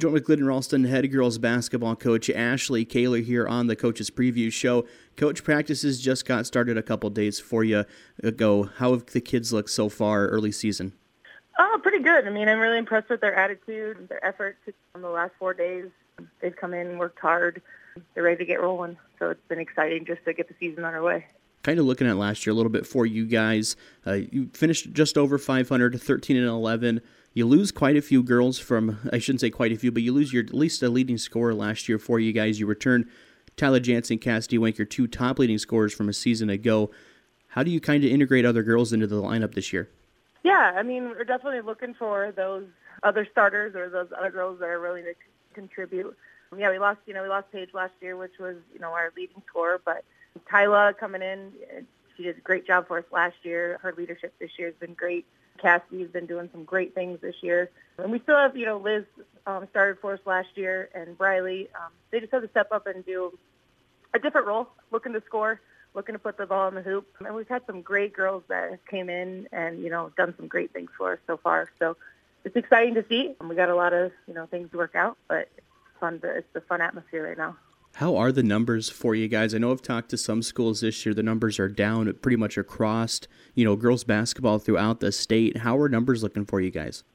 Joined with Glidden Ralston head girls basketball coach Ashley Kaler here on the Coach's Preview Show. Coach, practices just got started a couple days for you ago. How have the kids looked so far early season? Oh, pretty good. I mean, I'm really impressed with their attitude and their effort on the last 4 days. They've come in, worked hard. They're ready to get rolling. So it's been exciting just to get the season underway. Kind of looking at last year a little bit for you guys. You finished just over 500, 13-11. You lose quite a few girls from, I shouldn't say quite a few, but you lose at least a leading scorer last year for you guys. You return Tyler Jansen, Cassidy Wanker, two top leading scorers from a season ago. How do you kind of integrate other girls into the lineup this year? Yeah, I mean, we're definitely looking for those other starters or those other girls that are willing to contribute. Yeah, we lost Paige last year, which was, our leading scorer, but Tyla coming in, she did a great job for us last year. Her leadership this year has been great. Cassie's been doing some great things this year. And we still have, Liz started for us last year, and Briley. They just have to step up and do a different role, looking to score, looking to put the ball in the hoop. And we've had some great girls that came in and, done some great things for us so far. So it's exciting to see. We got a lot of, things to work out, but it's fun. It's a fun atmosphere right now. How are the numbers for you guys? I know I've talked to some schools this year. The numbers are down pretty much across, girls basketball throughout the state. How are numbers looking for you guys?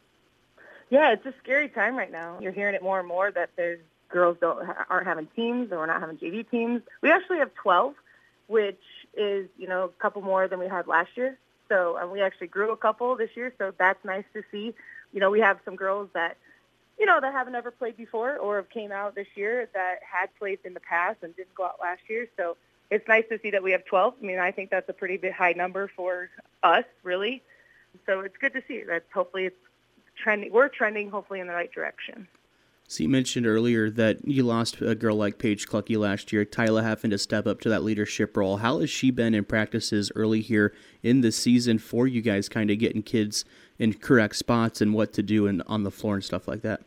Yeah, it's a scary time right now. You're hearing it more and more that there's girls aren't having teams or we're not having JV teams. We actually have 12, which is, a couple more than we had last year. So we actually grew a couple this year, so that's nice to see. We have some girls that that haven't ever played before or have came out this year that had played in the past and didn't go out last year. So it's nice to see that we have 12. I mean, I think that's a pretty big high number for us, really. So it's good to see that hopefully it's trending. We're trending hopefully in the right direction. So you mentioned earlier that you lost a girl like Paige Clucky last year, Tyla having to step up to that leadership role. How has she been in practices early here in the season for you guys kind of getting kids in correct spots and what to do and on the floor and stuff like that?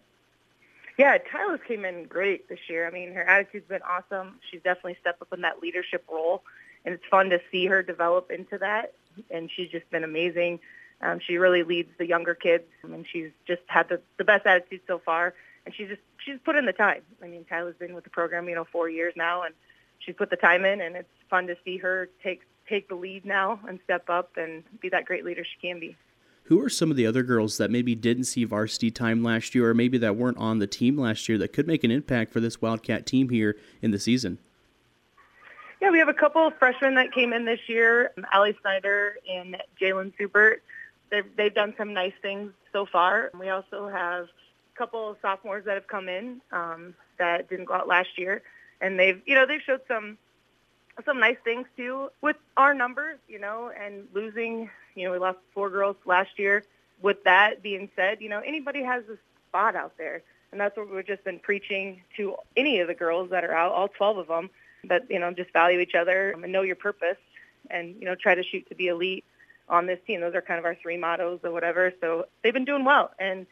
Yeah, Tyler came in great this year. I mean, her attitude's been awesome. She's definitely stepped up in that leadership role, and it's fun to see her develop into that, and she's just been amazing. She really leads the younger kids, and she's just had the best attitude so far, and she's put in the time. I mean, Tyler's been with the program, 4 years now, and she's put the time in, and it's fun to see her take the lead now and step up and be that great leader she can be. Who are some of the other girls that maybe didn't see varsity time last year or maybe that weren't on the team last year that could make an impact for this Wildcat team here in the season? Yeah, we have a couple of freshmen that came in this year, Allie Snyder and Jalen Supert. They've done some nice things so far. We also have a couple of sophomores that have come in that didn't go out last year, and they've showed some nice things too with our numbers, and losing. We lost 4 girls last year. With that being said, anybody has a spot out there. And that's what we've just been preaching to any of the girls that are out, all 12 of them, that, just value each other and know your purpose and, try to shoot to be elite on this team. Those are kind of our 3 mottos or whatever. So they've been doing well. And,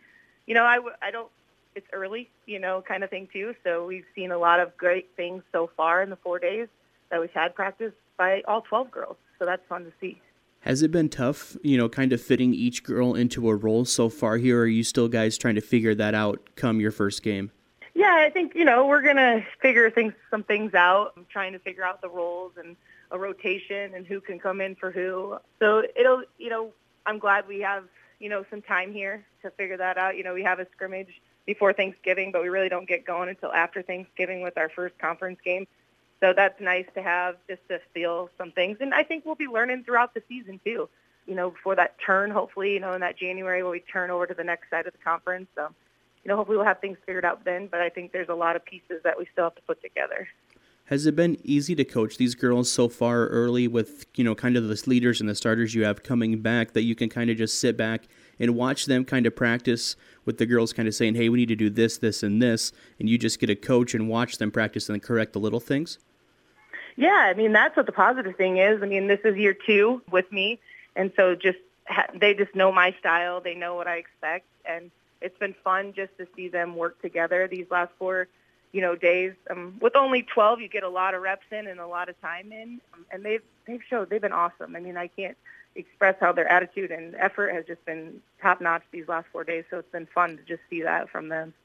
I don't, it's early, kind of thing too. So we've seen a lot of great things so far in the 4 days that we've had practice by all 12 girls. So that's fun to see. Has it been tough, kind of fitting each girl into a role so far here? Or are you still guys trying to figure that out come your first game? Yeah, I think, we're going to figure some things out. I'm trying to figure out the roles and a rotation and who can come in for who. So it'll, I'm glad we have, some time here to figure that out. We have a scrimmage before Thanksgiving, but we really don't get going until after Thanksgiving with our first conference game. So that's nice to have just to feel some things. And I think we'll be learning throughout the season too, before that turn, hopefully, in that January where we turn over to the next side of the conference. So, hopefully we'll have things figured out then. But I think there's a lot of pieces that we still have to put together. Has it been easy to coach these girls so far early with, kind of the leaders and the starters you have coming back that you can kind of just sit back and watch them kind of practice with the girls kind of saying, hey, we need to do this, this, and this, and you just get to coach and watch them practice and correct the little things? Yeah, I mean, that's what the positive thing is. I mean, this is year 2 with me, and so they just know my style. They know what I expect, and it's been fun just to see them work together these last 4, days. With only 12, you get a lot of reps in and a lot of time in, and they've been awesome. I mean, I can't express how their attitude and effort has just been top-notch these last 4 days, so it's been fun to just see that from them.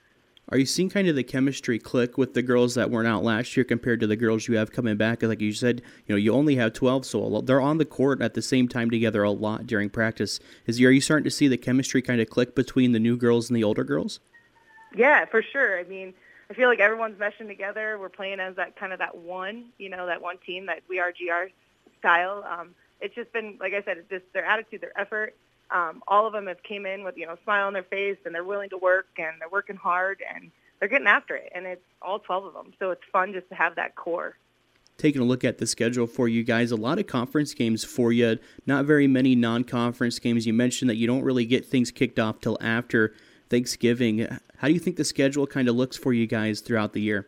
Are you seeing kind of the chemistry click with the girls that weren't out last year compared to the girls you have coming back? Like you said, you only have 12, so they're on the court at the same time together a lot during practice. Are you starting to see the chemistry kind of click between the new girls and the older girls? Yeah, for sure. I mean, I feel like everyone's meshing together. We're playing as that one team, that we are GR style. It's just been, like I said, it's just their attitude, their effort. All of them have came in with, a smile on their face, and they're willing to work, and they're working hard, and they're getting after it. And it's all 12 of them. So it's fun just to have that core. Taking a look at the schedule for you guys, a lot of conference games for you, not very many non-conference games. You mentioned that you don't really get things kicked off till after Thanksgiving. How do you think the schedule kind of looks for you guys throughout the year?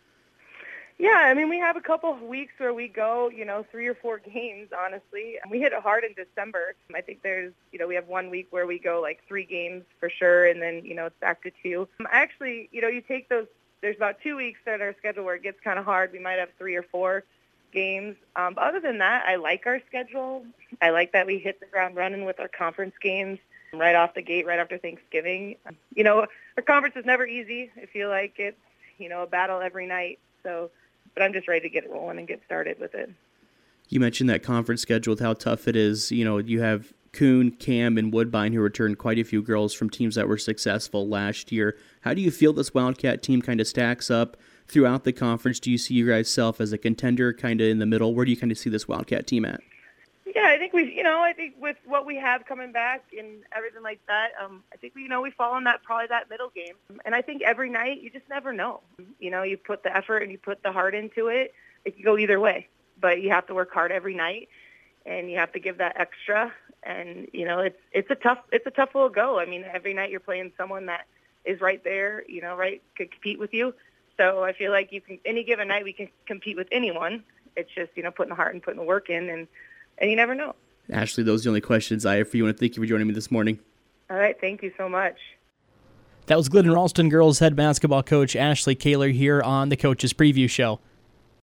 Yeah, I mean, we have a couple of weeks where we go, 3 or 4 games, honestly. And we hit it hard in December. I think there's, we have 1 week where we go like 3 games for sure, and then, it's back to 2. Actually, you take those, there's about 2 weeks in our schedule where it gets kind of hard. We might have 3 or 4 games. But other than that, I like our schedule. I like that we hit the ground running with our conference games right off the gate, right after Thanksgiving. Our conference is never easy. I feel like it's, a battle every night. So, but I'm just ready to get it rolling and get started with it. You mentioned that conference schedule with how tough it is. You have Kuhn, Cam, and Woodbine who returned quite a few girls from teams that were successful last year. How do you feel this Wildcat team kind of stacks up throughout the conference? Do you see you guys self as a contender kind of in the middle? Where do you kind of see this Wildcat team at? Yeah, I think I think with what we have coming back and everything like that, I think we fall in probably that middle game. And I think every night you just never know. You put the effort and you put the heart into it. It can go either way, but you have to work hard every night, and you have to give that extra. And it's a tough little go. I mean, every night you're playing someone that is right there, could compete with you. So I feel like any given night we can compete with anyone. It's just putting the heart and putting the work in, and you never know. Ashley, those are the only questions I have for you, and thank you for joining me this morning. All right, thank you so much. That was Glidden Ralston girls head basketball coach Ashley Kaler here on the Coach's Preview Show.